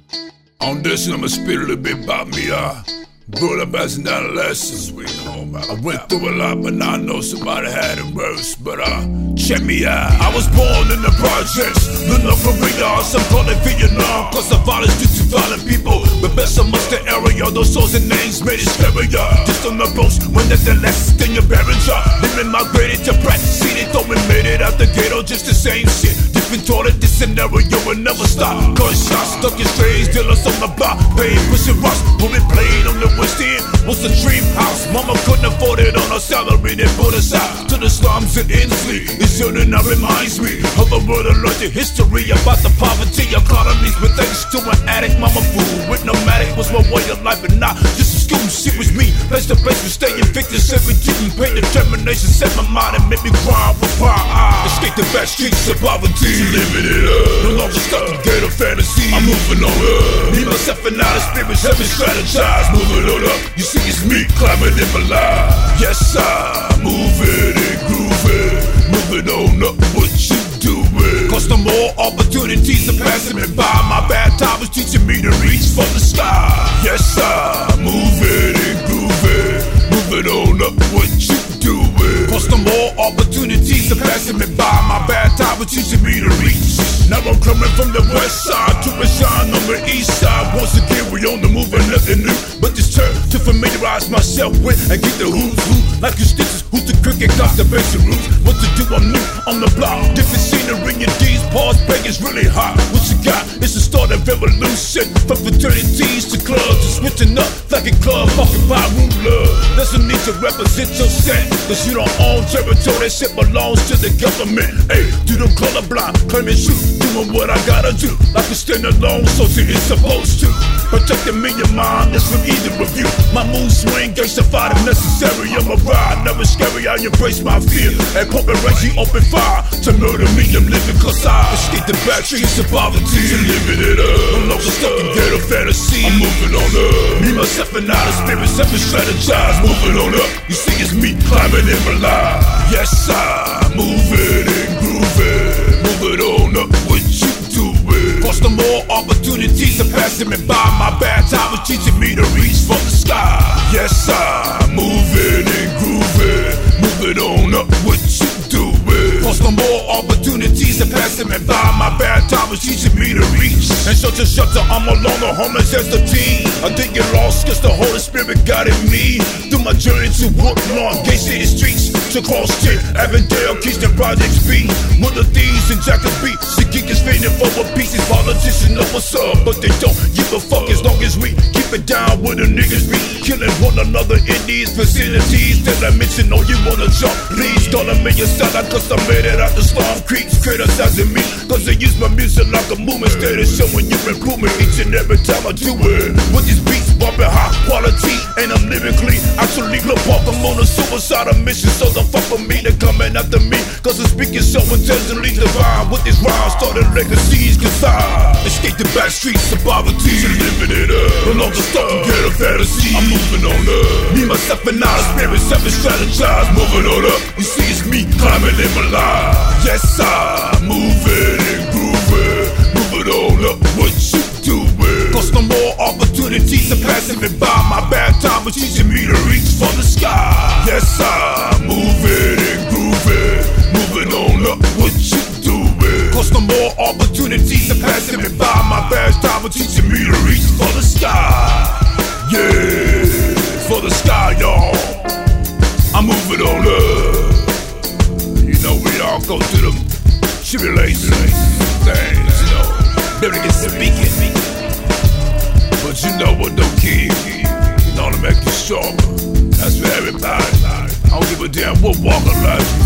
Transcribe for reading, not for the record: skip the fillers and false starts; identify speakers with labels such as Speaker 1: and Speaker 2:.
Speaker 1: On this one, I'ma spit a little bit about me. Growing up as an adolescent, I went through a lot, but now I know somebody had it worse. But check me out. I was born in the projects, the North Korea, some call it Vietnam, cause of violence due to violent people. But best amongst the area, those souls and names made it scarier. Just on the boats, when there's the less than your parents are. Living migrated to practice, seen it, though we made it out the ghetto, just the same shit. Different toilet, this scenario will never stop. Gunshots, stuck in strays, dealers on the block, pain, pushing rocks, when we played on the West End was a dream house. Mama couldn't afford it on her salary, they put us out to the slums in Inslee. It's something that reminds me of a world of learned history about the poverty economies. But thanks to an addict, mama food with nomadic was my way of life, and not just a school. Shit was me, place to place, we stay invictus every getting pain, determination set my mind and made me grind with pride. Escape the back streets of poverty, living it up. No longer stuck in ghetto fantasy. I'm moving on up. Me, myself, and all the spirits help me strategize. Moving on up. You see, it's me climbing in my life. Yes, I'm moving and grooving. Moving on up, what you doing? Cause no more opportunities are passing me by. My bad time was teaching me to reach for the sky. Yes, I'm moving and grooving. Moving on up, what you doing? Cause no more opportunities are passing me by. My bad time was teaching me to reach. Now I'm coming from the west side to reside on the east side. Once again, we on the move and nothing new. But this turn to familiarize myself with and get the who's who. Like you stitches, who's the cricket, got the basic roots. What to do, I'm new on the block. Different scenery in these pause break is really hot. What you got? It's the start of evolution. From fraternities to clubs, to switching up like a club, occupy ruler. There's a need to represent your set, cause you don't own territory, that shit belongs to the government. Hey, do them colorblind, claiming truth, doing what I gotta do. Like a stand alone, so it's supposed to. Protecting me and mine, that's from either of you. My mood swing, gangsta-fied if necessary. I'm a ride, never scary, I embrace my fear. And pumping Reggie open fire to murder me, I'm living cause I escape the back streets of poverty. To living it up, I'm longer stuck in ghetto fantasy. I'm moving on up. Me, myself, and all the spirits have been strategized. Moving on up, you see it's me climbing in my life. Yes, I'm moving and grooving. Moving on up, what you doing? Cause no more opportunities are passing me by. My bad time was teaching me to reach for the sky. Yes, I'm moving and grooving. Moving on up, what you doing? Cause no more opportunities are passing me by. My bad time was teaching me to reach. And shelter, I'm alone, the homeless as the teen. I didn't get lost cause the Holy Spirit got in me. Through my journey to Woodlawn, Gay City streets, to Cross 10, Avondale, Keystone Projects B. Mother Thieves and Jackers B. Sick is fading for a piece. These politicians know what's up, but they don't give a fuck as long as we keep it down where the niggas be. Killing one another in these facilities. Till I mention, oh, you wanna jump, please don't let me inside. Cause I made it out the slum creeps, criticizing me. Cause they use my music like a movement, instead of showing you improvement each and every time I do it. With these beats bumping high quality, and I'm lyrically actually look up. I'm on a suicidal mission, so don't fuck with me. They're coming after me, cause I'm speaking so intelligently divine. With these rhymes, starting legacies, cause I escape the back streets of poverty. To living it up, no longer stuck in ghetto fantasy. I'm moving on up. Me, myself, and all the spirits have been strategized. Moving on up, you see it's me climbing in my life. Yes, I'm moving and grooving. Moving on up, what you doing? Cause no more opportunities are passing me by. My bad time was teaching me to reach for the sky. Yes, I'm moving and grooving. Moving on up, what you doing? Cause no more opportunities are passing me by. My bad time was teaching me to reach for the sky. Yeah, for the sky, y'all. I'm moving on up. You know, we all go through them tribulations, things, you know. Never get speaking, but you know what, don't kill. You know to make you stronger. That's for everybody. I don't give a damn what walk of life